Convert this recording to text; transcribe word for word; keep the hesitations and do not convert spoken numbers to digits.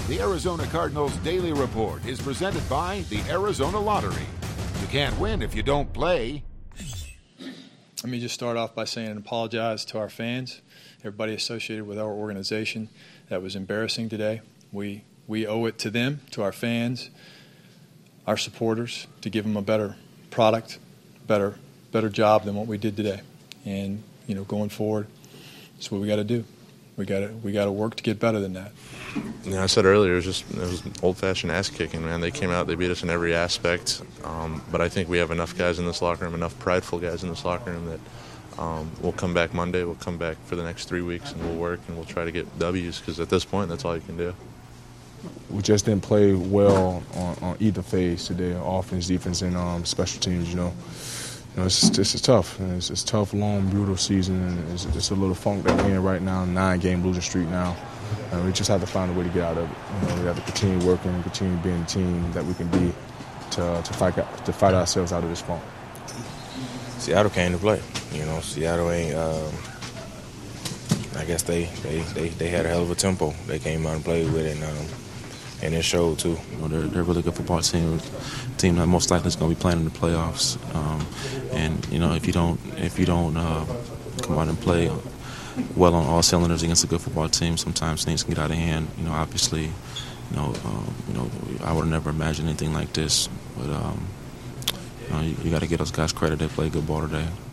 The Arizona Cardinals Daily Report is presented by the Arizona Lottery. You can't win if you don't play. Let me just start off by saying and apologize to our fans, everybody associated with our organization. That was embarrassing today. We we owe it to them, to our fans, our supporters, to give them a better product, better better job than what we did today. And you know, going forward, that's what we got to do. We got to we got to work to get better than that. Yeah, I said earlier, it was just it was old-fashioned ass-kicking, man. They came out, they beat us in every aspect. Um, but I think we have enough guys in this locker room, enough prideful guys in this locker room that um, we'll come back Monday, we'll come back for the next three weeks, and we'll work, and we'll try to get W's, because at this point, that's all you can do. We just didn't play well on, on either phase today, offense, defense, and um, special teams, you know. You know, it's, it's, it's tough. It's, it's a tough, long, brutal season, and it's, it's a little funk that we're in right now, nine-game losing streak now. And we just have to find a way to get out of it. You know, we have to continue working and continue being the team that we can be to to fight to fight ourselves out of this funk. Seattle came to play. You know, Seattle ain't. Um, I guess they, they, they, they had a hell of a tempo. They came out and played with it, and um, and it showed too. You know, they're they're a really good football team. Team that most likely is going to be playing in the playoffs. Um, and you know, if you don't if you don't uh, come out and play well on all cylinders against a good football team, sometimes things can get out of hand. You know, obviously, you know, um, you know, I would have never imagined anything like this. But um, you know, you, you got to give those guys credit. They played good ball today.